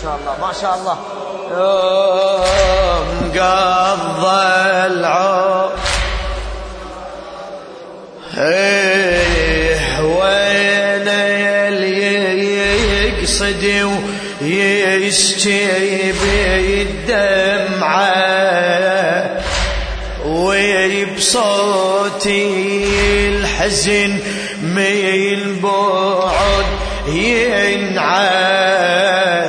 شاء الله ما شاء الله. يوم قضى العمر وين اللي يقصد ويشتي بالدمعة وبصوتي الحزن من بعد ينعى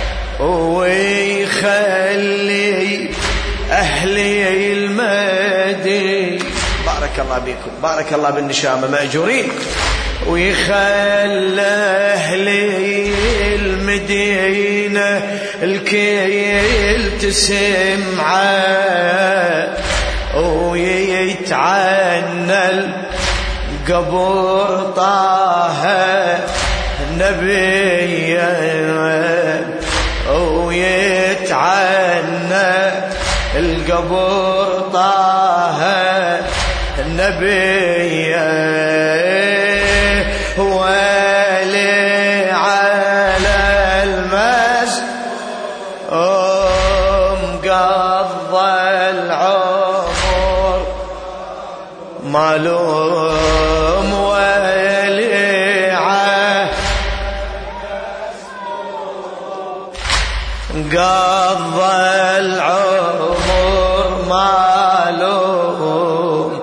ويخلي أهلي المدينة بارك الله بكم بارك الله بالنشامة مأجورين ويخلي أهلي المدينة الكيل تسمعه ويتعنى القبر طه نبي ويتعنى القبر طه نبي ولي على المسجد قضى العمر معلوم وليعه قضى العمر معلوم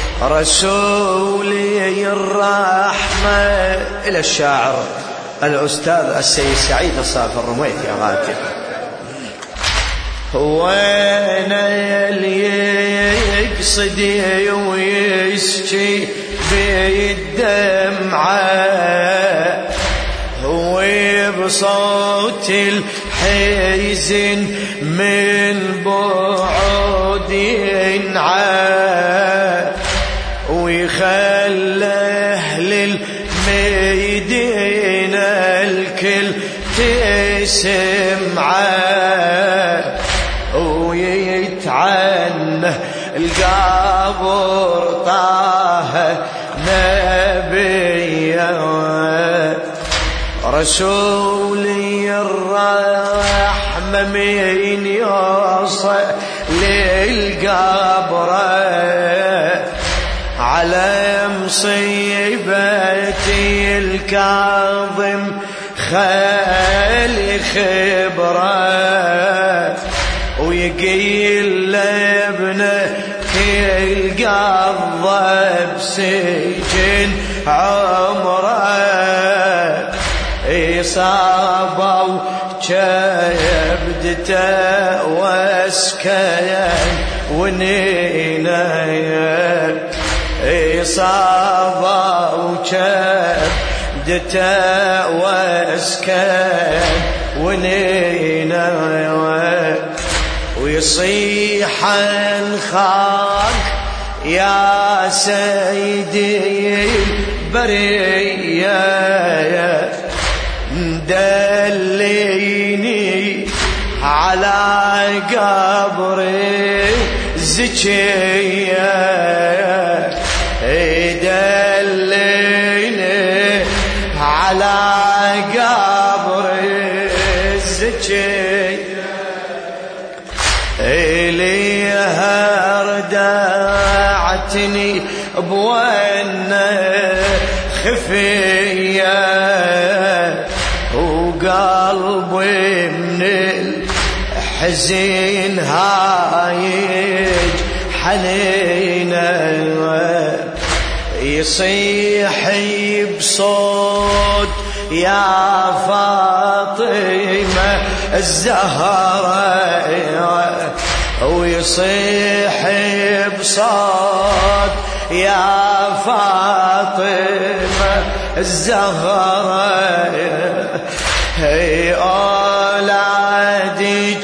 رسولي الرحمة. إلى الشاعر الأستاذ السيد سعيد الصافي الرميثي غاتب. وين اللي يقصد ويشتي بالدمعة وبصوت الحزن من بعد ينعى ويخلي أهل المدينة الكل تسمعه ويتعنى القبر طه نبي رسولي الرحمة من يوصل للقبر على مصيبتي الكاظم خالي خبره ويقيل لابنك القضى بسجن عمره إصابة وكبدته واسكين ونينه إصابة وكبدته واسكين ونينه ويصيح انخاك يا سيدي البرية دليني على قبري زكية دليني على قبري زكية إليها ردعتني بوينة خفية وقلبي من الحزين هايج حنينة يصيح بصوت يا فاطمة الزهراء ويصيح بصوت يا فاطمة الزهراء هي أولادك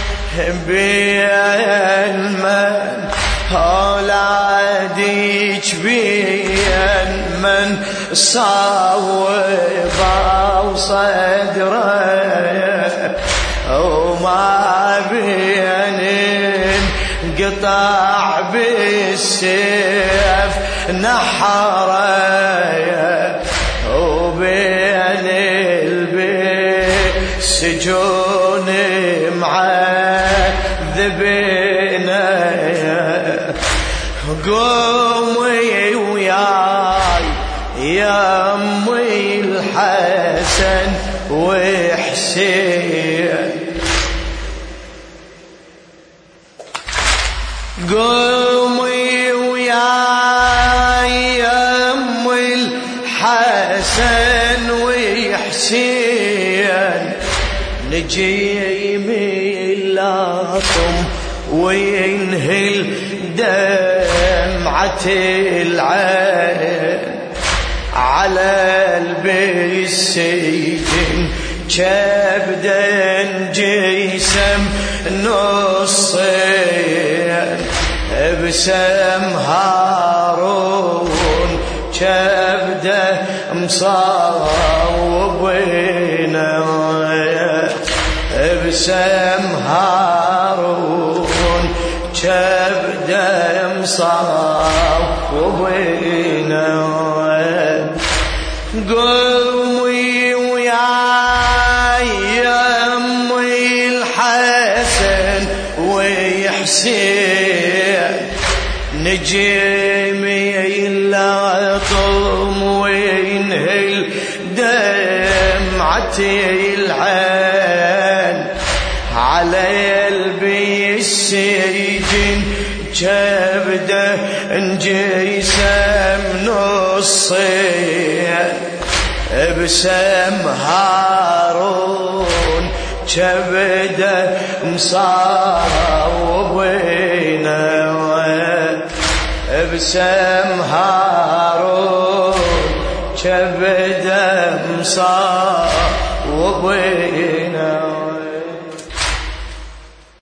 بين من أولادك بين من صوبا وصدره وما بين انقطع بالسيف نحره وبين البيت سجود تعذبنا قومي وياي يا أمي الحسن وحسين قومي وياي يا أمي الحسن وحسين نجي من لاطم وينهل دمعة العين على السجن كبدا جسم نصين بسم هارون كبدا مصاوبنا بسم هارون كبدا مصاوبنا قومي وياي يا أمي الحسن وحسين نجمي اللطم وينهل دمعة العين على قلبي السجن كبده انجسم نصين بسم هارون كبده مصاوبنا بسم هارون كبده مصاوبنا